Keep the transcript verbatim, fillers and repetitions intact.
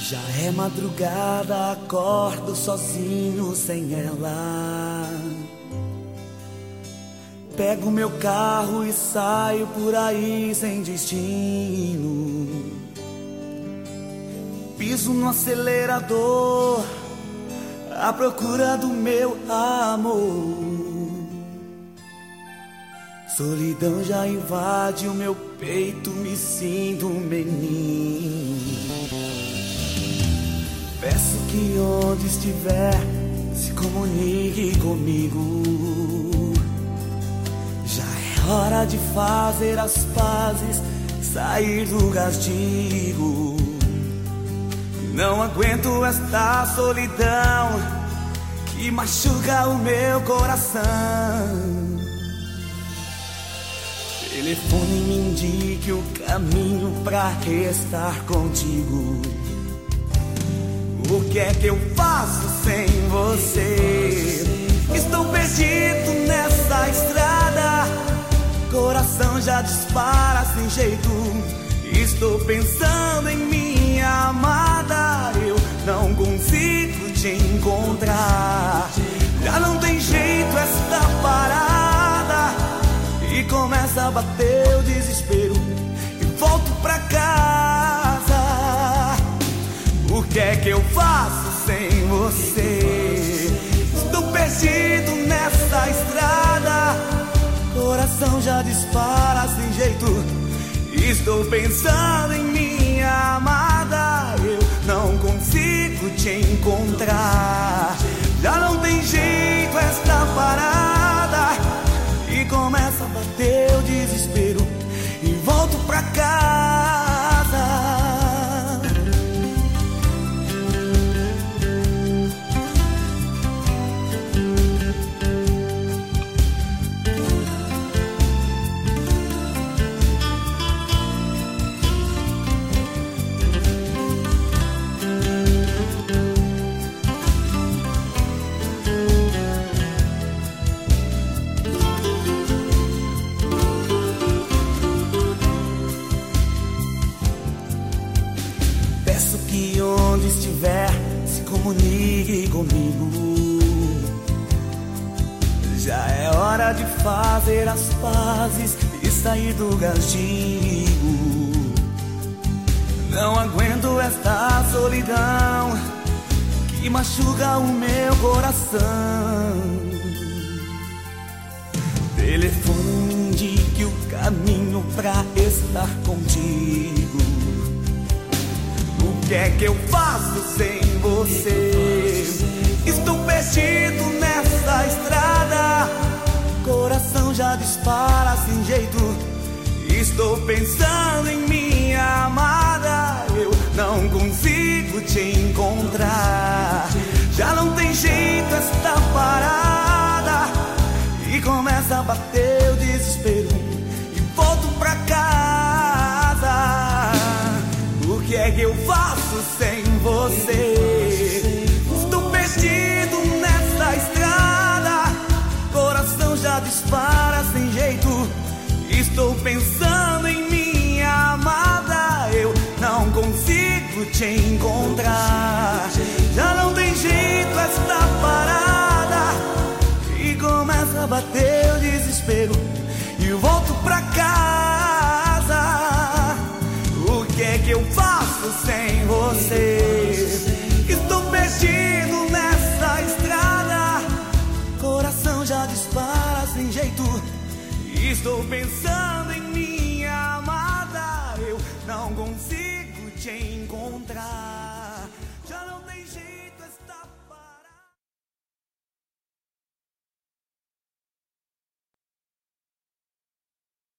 Já é madrugada, acordo sozinho sem ela. Pego meu carro e saio por aí sem destino. Piso no acelerador à procura do meu amor. Solidão já invade o meu peito, me sinto um menino. Peço que onde estiver se comunique comigo. Já é hora de fazer as pazes, sair do castigo. Não aguento esta solidão que machuca o meu coração. Telefone me indique o caminho pra estar contigo. O que é que eu faço sem você? Estou perdido nessa estrada, coração já dispara sem jeito. Estou pensando em minha amada, eu não consigo te encontrar. Já não tem jeito esta parada, e começa a bater o desespero e volto pra casa. O que é que eu faço sem você? Estou perdido nessa estrada, coração já dispara sem jeito. Estou pensando em minha amada, eu não consigo te encontrar. Já não tem jeito esta parada, e começa a bater o desespero e volto pra casa. Que onde estiver se comunique comigo. Já é hora de fazer as pazes e sair do castigo. Não aguento esta solidão que machuca o meu coração. Telefone me indique o caminho pra estar contigo. O que é que eu faço sem você? Estou perdido nessa estrada, coração já dispara sem jeito. Estou pensando em minha amada, eu não consigo te encontrar. Já não tem jeito esta parada, e começa a bater o desespero e volto pra casa. O que é que eu faço sem você? Estou perdido nessa estrada, coração já dispara sem jeito. Estou pensando em minha amada, eu não consigo te encontrar. Já não tem jeito esta parada, e começa a bater o desespero